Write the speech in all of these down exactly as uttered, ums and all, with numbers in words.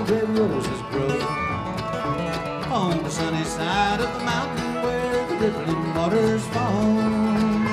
wild red roses grow. On the sunny side of the mountain where the rippling waters fall.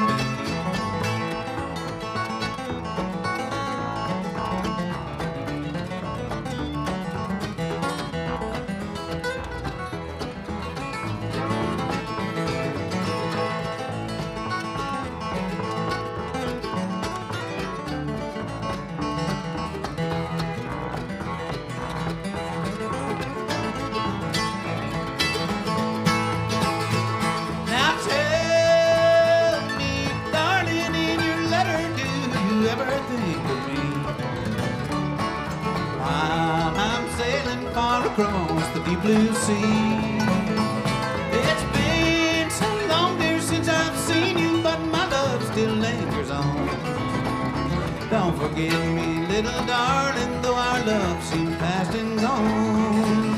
Across the deep blue sea. It's been so long, dear, since I've seen you, but my love still lingers on. Don't forget me, little darling, though our love seems past and gone.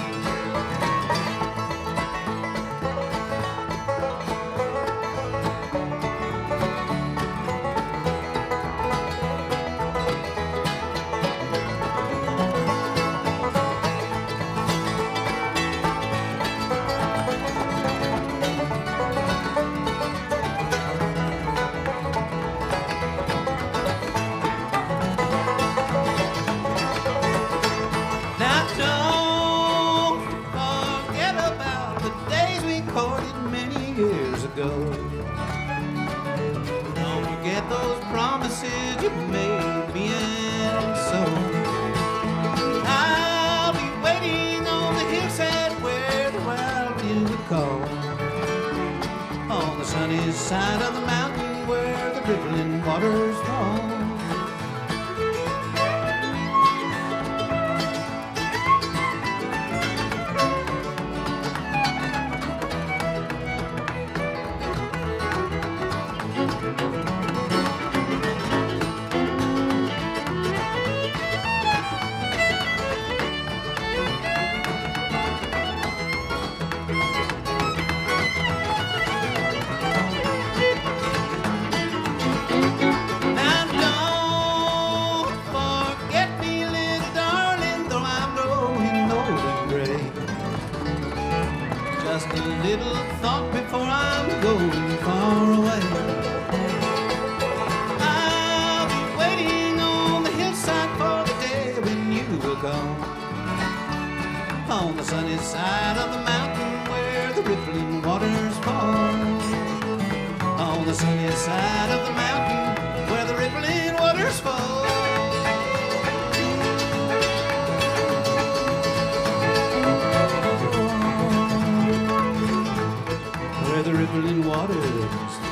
Side of the mountain where the rippling waters fall. On the sunny side of the mountain where the rippling waters fall. On the sunny side of the mountain where the rippling waters fall. Where the rippling waters fall.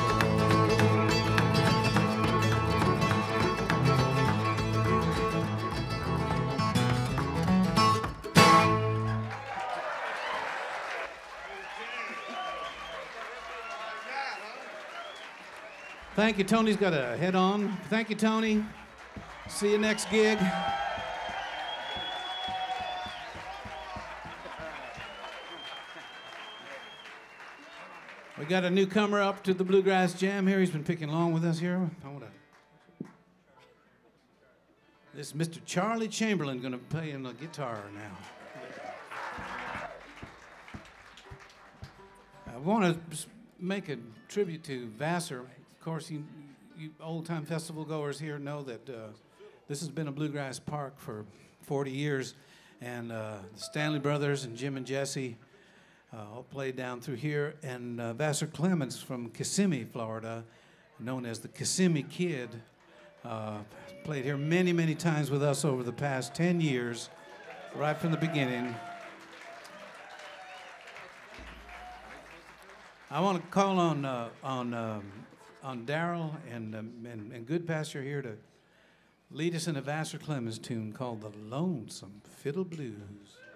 Thank you. Tony's got a head on. Thank you, Tony. See you next gig. We got a newcomer up to the Bluegrass Jam here. He's been picking along with us here. I want to. This is Mister Charlie Chamberlain going to play on the guitar now. I want to make a tribute to Vassar. Of course, you, you old-time festival goers here know that uh, this has been a bluegrass park for forty years, and uh, the Stanley Brothers and Jim and Jesse uh, all played down through here, and uh, Vassar Clements from Kissimmee, Florida, known as the Kissimmee Kid, uh, played here many, many times with us over the past ten years, right from the beginning. I want to call on uh, on um, on Darrell and, um, and and Goodpasture here to lead us in a Vassar Clements tune called "The Lonesome Fiddle Blues."